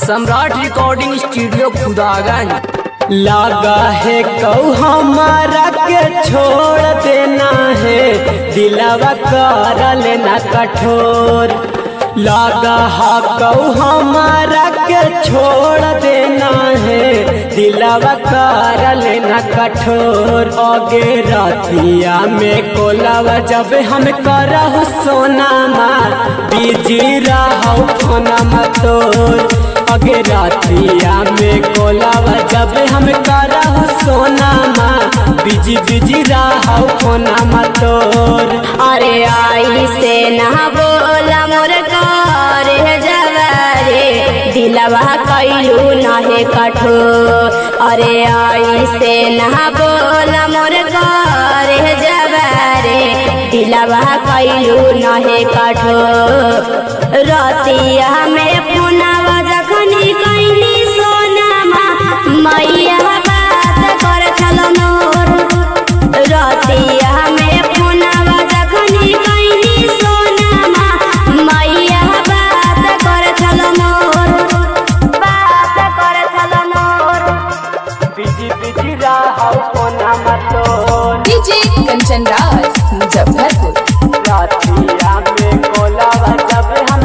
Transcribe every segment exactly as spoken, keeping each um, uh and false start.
सम्राट recording studio Khudaganj. लगा है कऊ हमारा के छोड़ देना है, दिलवा कर लेना कठोर। लगा है कऊ हमारा के छोड़ देना है, दिलवा कर लेना कठोर। आगे रातिया में कोलावा जब हम करहु सोना माँ, बिजी रहु फोना मतोर। अगे रातिया में कोलावा जब हम करहु सोना माँ, बिजी बिजी रहु फोना मतोर। अरे आई से ना बोला मोर करे जवारे, दिलवा कैलू नहे कठोर। अरे आई से ना बोला मोर करे जवारे, दिलवा कैलू नहे कठोर। रतिया में पुनवा जखनी कैली सोनामा, मैया बात कर चलो नोर। रतिया में पुनवा जखनी कैली सोनामा, मैया बात कर चलो नोर, बात कर चलो नोर। बिजी बिजी रहु फोना मतोर। डीजे कंचन राज मुजफ्फरपुर। रातिया में कोलावा जब हम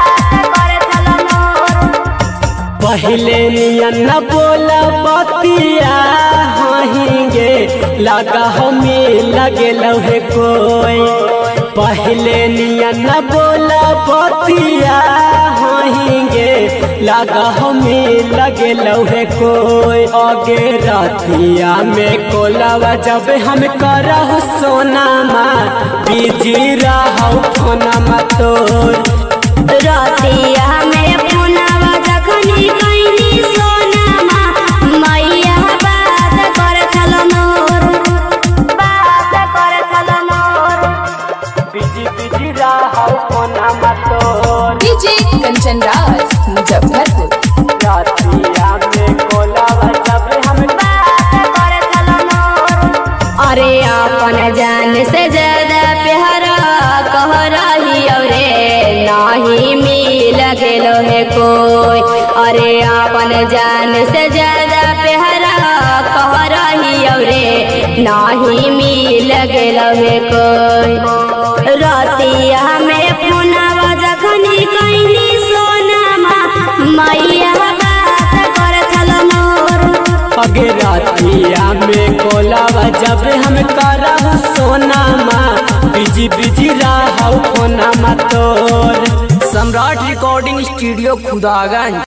पहले नियन न बोला बतिया हाहिंगे, लगा हमें लगे लहे कोई। पहले नियन न बोला बतिया हाहिंगे, लगा हमें लगे लहे कोई। आगे रातिया में कोलावा जब हम करहु सोना माँ, बिजी रहु फोना मतोर। रतिया में पुनवा जखनी कैली सोनामा, मैया बात कर चलो नोर, बात कर चलो नोर। बिजी बिजी रहु फोना मतोर। डीजे कंचन राज मुजफ्फरपुर। रातिया में कोलावा जब हम बात कर चलो नोर। अरे अपन जान से ज्यादा प्यार कह रही औरे, नहीं मिल गेलो है कोई। अरे अपन जान से ज्यादा प्यार कह रही औरे, नहीं मिल गेलो है कोई। रतिया में पुनवा जखनी कैली सोनामा, मैया बात कर चलो नोर। अगे रातिया में कोलावा जब हम करहु सोना माँ, बिजी बिजी रहु फोना मतोर। Samrat recording studio Khudaganj.